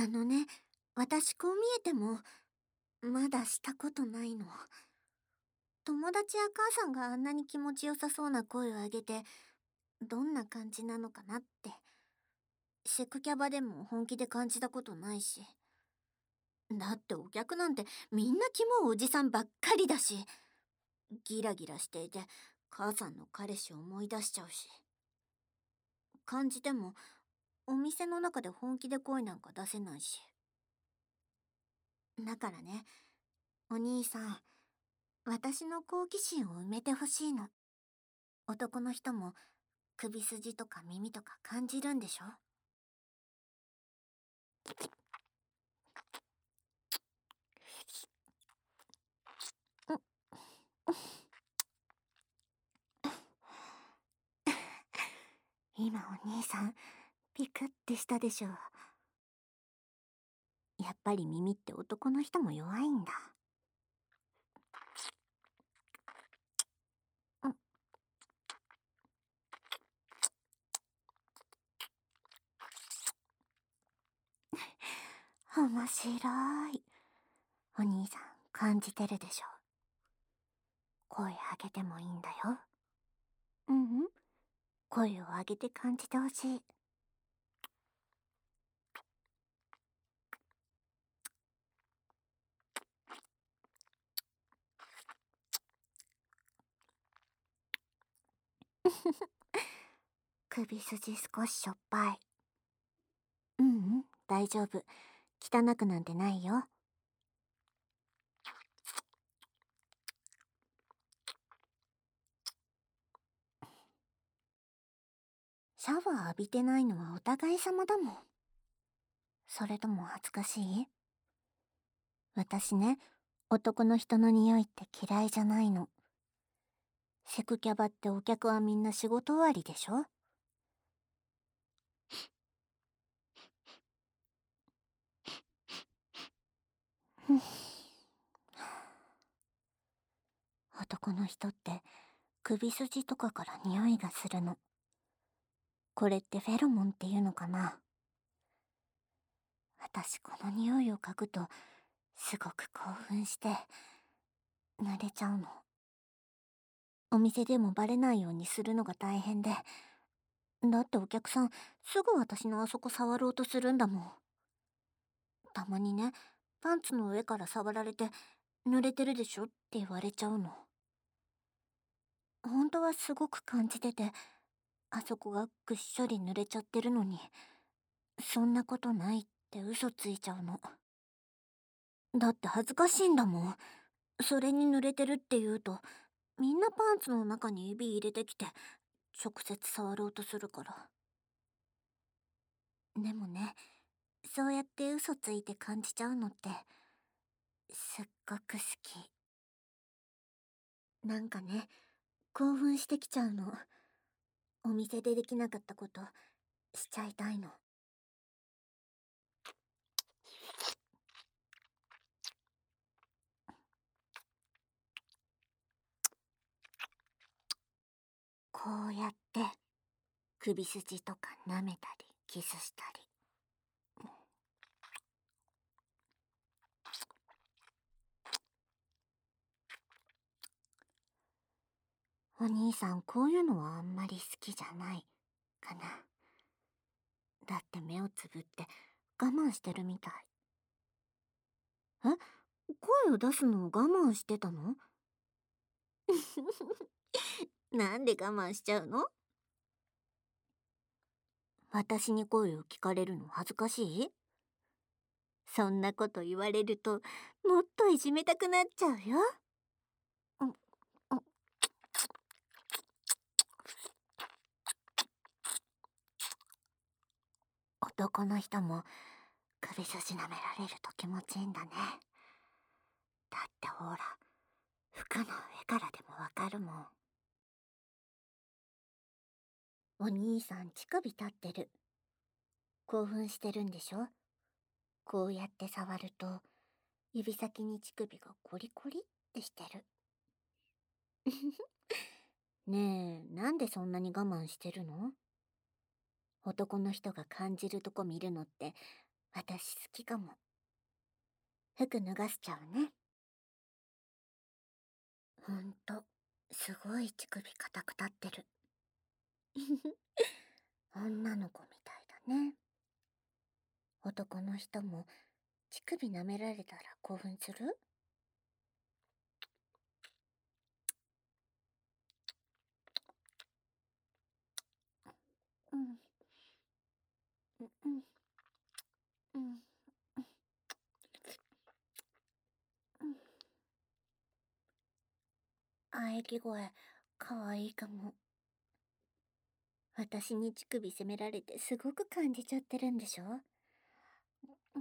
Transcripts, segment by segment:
あのね、私こう見えても、まだしたことないの。友達や母さんがあんなに気持ちよさそうな声を上げて、どんな感じなのかなって。セクキャバでも本気で感じたことないし。だってお客なんてみんなキモいおじさんばっかりだし、ギラギラしていて、母さんの彼氏を思い出しちゃうし。感じても、お店の中で本気で声なんか出せないし。だからね、お兄さん、私の好奇心を埋めてほしいの。男の人も首筋とか耳とか感じるんでしょ？今お兄さんピクってしたでしょ？やっぱり耳って男の人も弱いんだ。面白い。お兄さん感じてるでしょ？声上げてもいいんだよ。うんうん、声を上げて感じてほしい。首筋少ししょっぱい。うんうん、大丈夫。汚くなんてないよ。シャワー浴びてないのはお互い様だもん。それとも恥ずかしい？私ね、男の人の匂いって嫌いじゃないの。セクキャバってお客はみんな仕事終わりでしょ？ふん。男の人って首筋とかから匂いがするの。これってフェロモンっていうのかな？私この匂いを嗅ぐとすごく興奮して濡れちゃうの。お店でもバレないようにするのが大変で、だってお客さんすぐ私のあそこ触ろうとするんだもん。たまにね、パンツの上から触られて濡れてるでしょって言われちゃうの。本当はすごく感じてて、あそこがぐっしょり濡れちゃってるのに、そんなことないって嘘ついちゃうの。だって恥ずかしいんだもん。それに濡れてるって言うと、みんなパンツの中に指入れてきて、直接触ろうとするから。でもね、そうやって嘘ついて感じちゃうのって、すっごく好き。なんかね、興奮してきちゃうの。お店でできなかったこと、しちゃいたいの。こうやって、首筋とか舐めたり、キスしたり。お兄さん、こういうのはあんまり好きじゃないかな。だって目をつぶって我慢してるみたい。え、声を出すのを我慢してたの？なんで我慢しちゃうの？私に声を聞かれるの恥ずかしい？そんなこと言われると、もっといじめたくなっちゃうよ。うん、うん。男の人も首筋舐められると気持ちいいんだね。だってほら、服の上からでもわかるもん。お兄さん乳首立ってる。興奮してるんでしょ？こうやって触ると、指先に乳首がコリコリってしてる。ねえ、なんでそんなに我慢してるの？男の人が感じるとこ見るのって私好きかも。服脱がしちゃうね。ほんと、すごい乳首硬く立ってる。女の子みたいだね。男の人も乳首舐められたら興奮する？うん、うん、うん、うん、うん。喘ぎ声、かわいいかも。私に乳首責められてすごく感じちゃってるんでしょ？うん、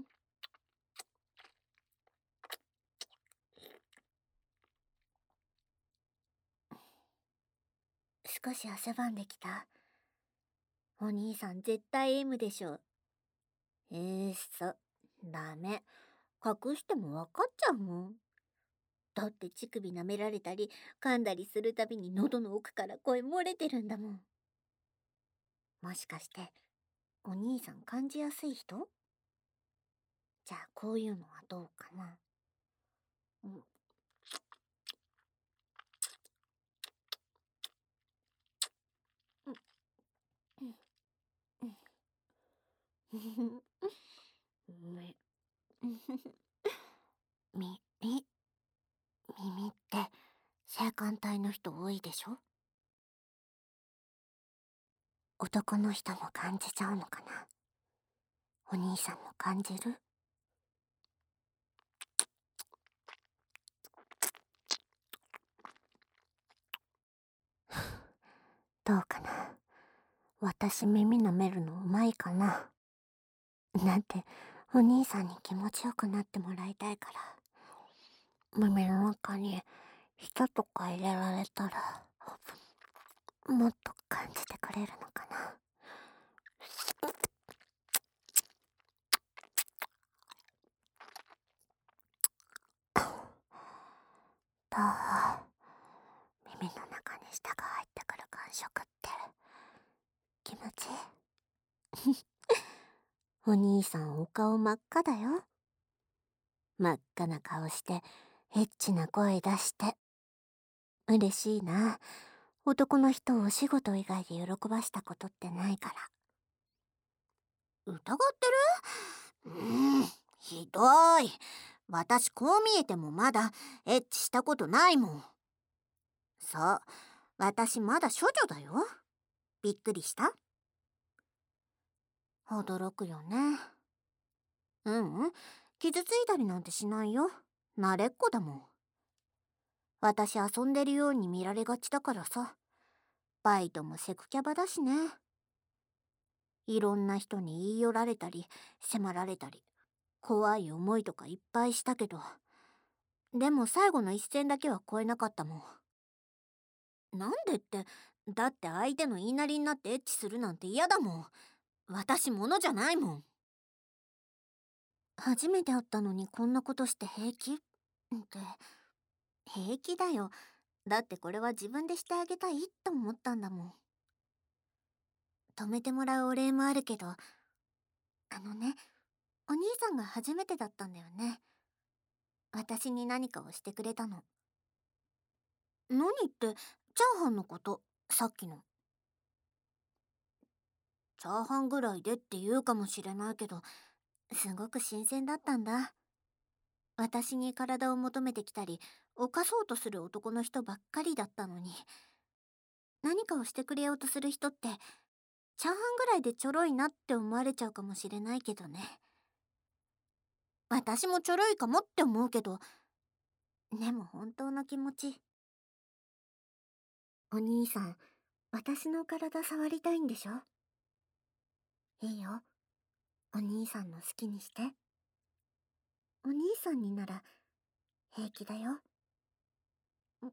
少し汗ばんできた。お兄さん絶対 M でしょ。そ、ダメ。隠してもわかっちゃうもん。だって乳首舐められたり噛んだりするたびに喉の奥から声漏れてるんだもん。もしかしてお兄さん感じやすい人？じゃあこういうのはどうかな。うん、うん、うん、うん。み、み、み、耳って性感帯の人多いでしょ？男の人も感じちゃうのかな。お兄さんも感じる？どうかな。私耳舐めるのうまいかな。だってお兄さんに気持ちよくなってもらいたいから。耳の中に舌とか入れられたらもっと感じてくれるのかな。どう？耳の中に舌が入ってくる感触って気持ちいい？お兄さんお顔真っ赤だよ。真っ赤な顔してエッチな声出して。嬉しいな。男の人をお仕事以外で喜ばしたことってないから。疑ってる？ひどい。私こう見えてもまだエッチしたことないもん。そう、私まだ処女だよ。びっくりした？驚くよね。うん、傷ついたりなんてしないよ。慣れっこだもん。私遊んでるように見られがちだからさ。バイトもセクキャバだしね。いろんな人に言い寄られたり迫られたり怖い思いとかいっぱいしたけど、でも最後の一線だけは越えなかったもん。なんでって、だって相手の言いなりになってエッチするなんて嫌だもん。私ものじゃないもん。初めて会ったのにこんなことして平気って？平気だよ。だってこれは自分でしてあげたいと思ったんだもん。止めてもらうお礼もあるけど、お兄さんが初めてだったんだよね。私に何かをしてくれたの。何って、チャーハンのこと、さっきの。チャーハンぐらいでって言うかもしれないけど、すごく新鮮だったんだ。私に体を求めてきたり、犯そうとする男の人ばっかりだったのに、何かをしてくれようとする人って、チャーハンぐらいでちょろいなって思われちゃうかもしれないけどね。私もちょろいかもって思うけど、でも本当の気持ち。お兄さん、私の体触りたいんでしょ？いいよ。お兄さんの好きにして。お兄さんになら平気だよ。うん、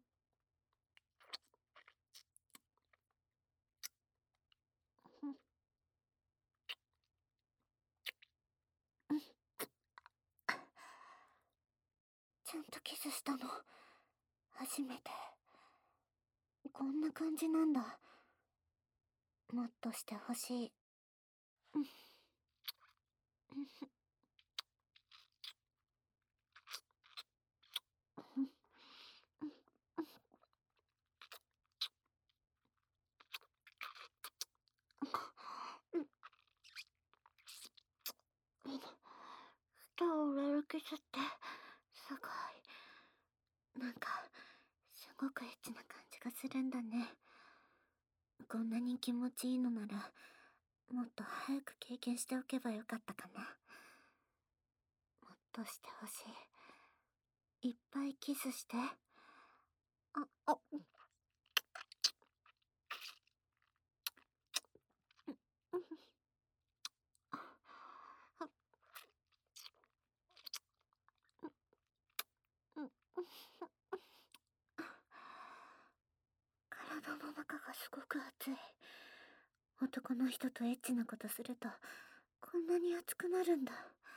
うん、うん。ちゃんとキスしたの初めて。こんな感じなんだ。もっとしてほしい。うん、うん。 キスってすごい、なんかすごくエッチな感じがするんだね。こんなに気持ちいいのならもっと早く経験しておけばよかったかな。もっとしてほしい。いっぱいキスして。あ、体の中がすごく熱い。男の人とエッチなことするとこんなに熱くなるんだ。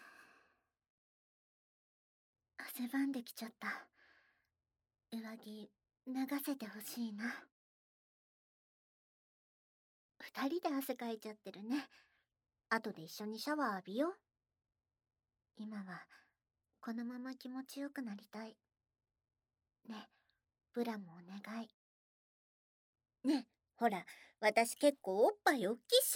汗ばんできちゃった。上着脱がせてほしいな。二人で汗かいちゃってるね。後で一緒にシャワー浴びよう。今はこのまま気持ちよくなりたい。ね、ブラもお願い。ね、ほら、私結構おっぱいおっきいっし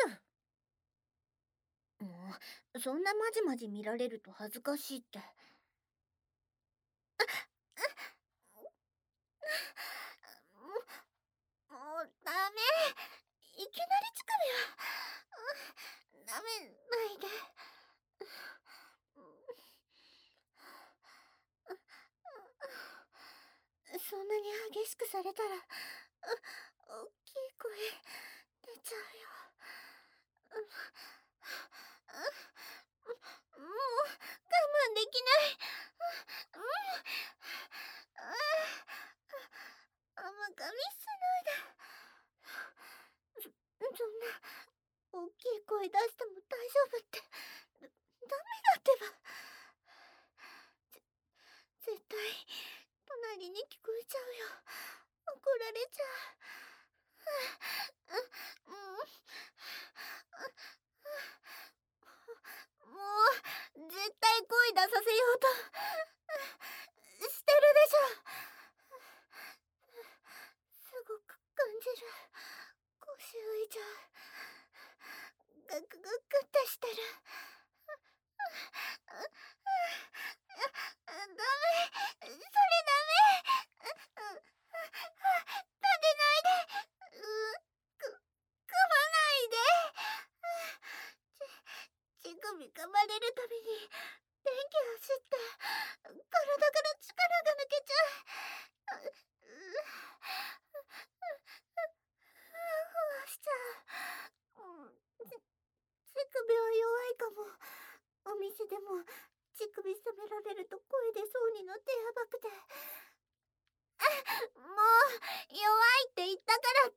ょ。もう、そんなまじまじ見られると恥ずかしいって。もうダメ。いきなり乳首は。ダメないで。そんなに激しくされたら、大きい声出ちゃうよ。もう我慢できない。甘噛みしないで。そんな大きい声出しても大丈夫って、ダメだってば。絶対隣に聞こえちゃうよ。怒られちゃう。もう絶対声出させようとしてるでしょ。すごく感じる。腰浮いちゃう。ガクガクってしてる。ダメ、それダメ。立てないで。噛まないで。乳首噛まれるたびに電気走って体から力が抜けちゃう。ふわしちゃう。乳首は弱いかも。お店でも乳首責められると声出そうになってやばくて。もう弱いって言ったからって、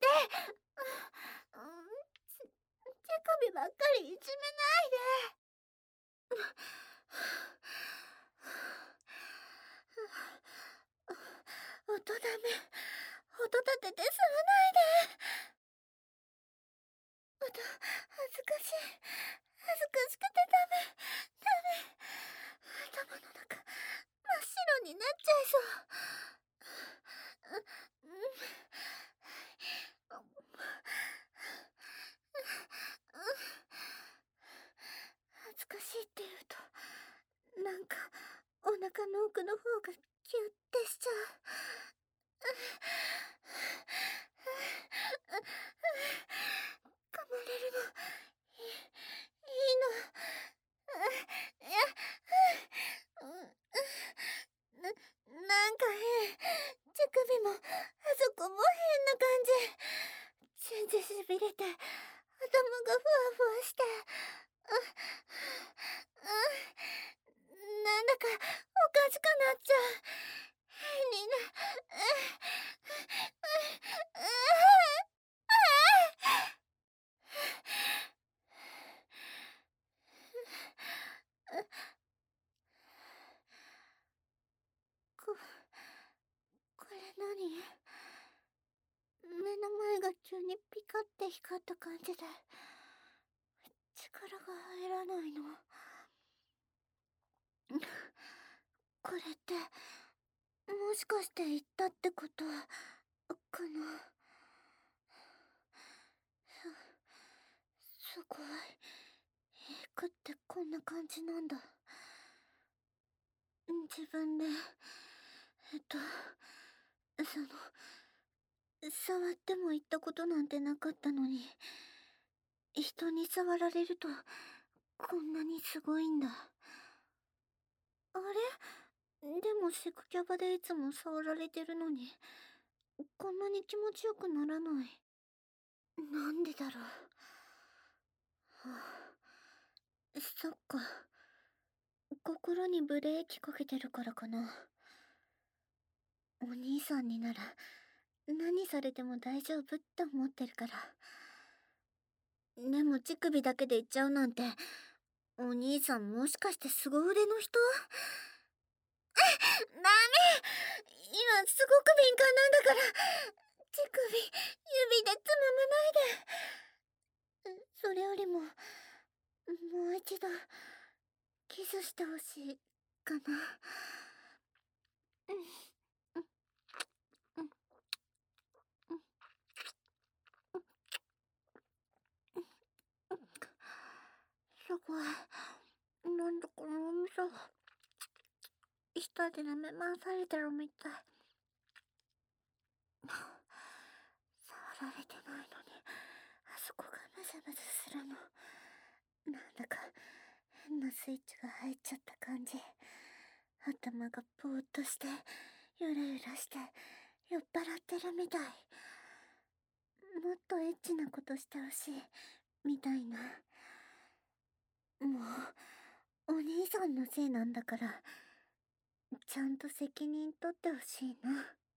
乳首ばっかりいじめないで。音ダメ。音立てて吸わないで。音恥ずかしい。恥ずかしくてダメ。頭の中真っ白になっちゃいそう。恥ずかしいって言うとなんかお腹の奥の方がキュッてしちゃう。噛まれるのいいの。いや、なんか変。乳首もあそこも変な感じ。全然しびれて頭がふわふわして。なんだかおかしくなっちゃう。変にな。こ、これ何？目の前が急にピカって光った感じで力が入らないの。これってもしかして言ったってことかな。すごい。行くってこんな感じなんだ。 自分で、その、触っても言ったことなんてなかったのに、人に触られると、こんなにすごいんだ。あれでもセクキャバでいつも触られてるのに、こんなに気持ちよくならない。なんでだろう。はあ、そっか。心にブレーキかけてるからかな。お兄さんになら、何されても大丈夫って思ってるから。でも乳首だけで言っちゃうなんて、お兄さんもしかして凄腕の人？ダメ！今すごく敏感なんだから、乳首、指でつままないで。それよりも、もう一度、キスしてほしい、かな。すごい。なんだか脳みそ、舌で舐め回されてるみたい。触られてないのに、あそこがムズムズするの。なんだか、変なスイッチが入っちゃった感じ。頭がぼーっとして、ゆらゆらして、酔っ払ってるみたい。もっとエッチなことしてほしい、みたいな。もう、お兄さんのせいなんだから、ちゃんと責任取ってほしいな。